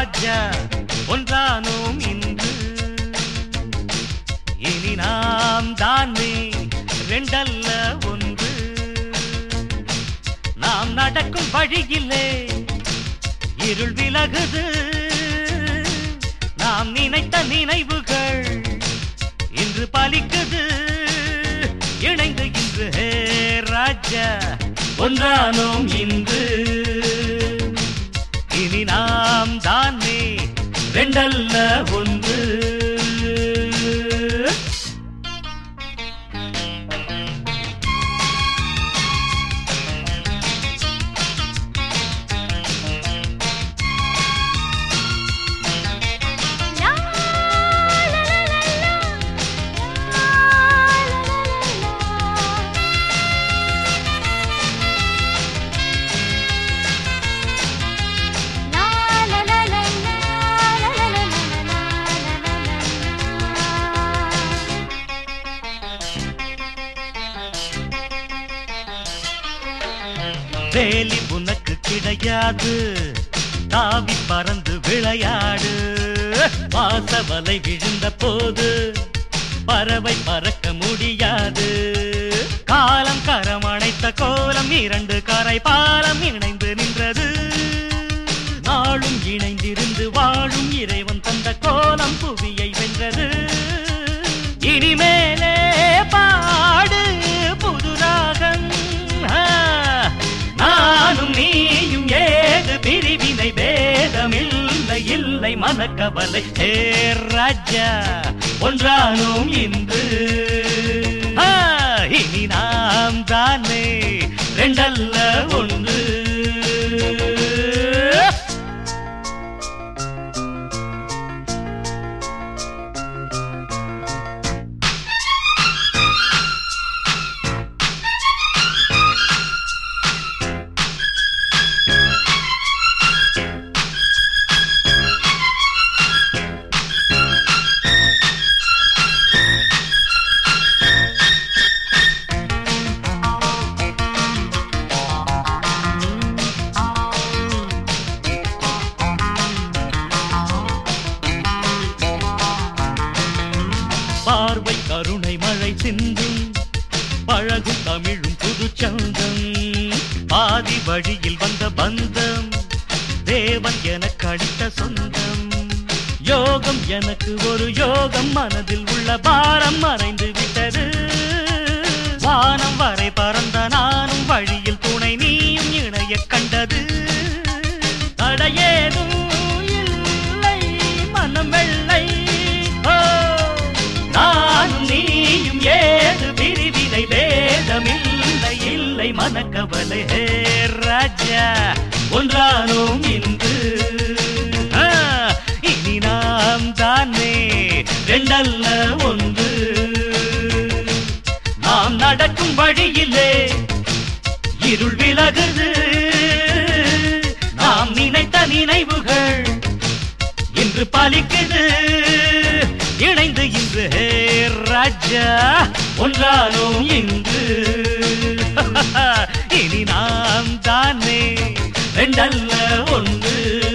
ராஜா ஒன்றானோம் இன்று. இனி நாம் தானே ரெண்டல்ல ஒன்று. நாம் நடக்கும் வழியிலே இருள் விலகுது. நாம் நினைத்த நினைவுகள் இன்று பலிக்குது. இணைந்து இன்று ஹே ராஜா ஒன்றானோம் இன்று. இனி நாம் தானே ரெண்டல்ல ஒன்று. வேலி உனக்கு கிடையாது, தாவி பறந்து விளையாடு. வாசவலை விழுந்த போது பறவை பறக்க முடியாது. காலம் கரம் அணைத்த கோலம் இரண்டு கரை பாலம் இணைந்து நின்றது. நாளும் இணைந்திருந்து வாழும் இறைவன் தந்த கோலம் புவியை வென்றது. இனிமேலே பாடு புதுராகம். நானும் நீயும் ஏது பிரிவினை பேதமில்லை இல்லை மனக்கவலை. ஹே ராஜா ஒன்றானோம் இன்று. இனி நாம் தானே ரெண்டல்ல ஒன்று. பார்வை கருணை மழை சிந்தும், பழகும் தமிழும் புது சந்தம். பாதி வழியில் வந்த பந்தம் தேவன் எனக்கு அளித்த சொந்தம். யோகம் எனக்கு ஒரு யோகம், மனதில் உள்ள பாரம் மறைந்து விட்டது. வானம் வரை பறந்த நானும் வழியில் துணை நீயும் இணைய கண்டது. தடையேதும் இல்லை மனம் வெள்ளை. நானும் நீயும் ஏது பிரிவினை பேதமில்லை இல்லை மனக்கவலை. ஹே ராஜா ஒன்றானோம் இன்று. இனி நாம் தானே ரெண்டல்ல ஒன்று. நாம் நடக்கும் வழியிலே இருள் விலகுது. நாம் நினைத்த நினைவுகள் இன்று பலிக்குது. இணைந்து இன்று ஹே ராஜா ஒன்றானோம் இன்று. இனி நாம் தானே ரெண்டல்ல ஒன்று.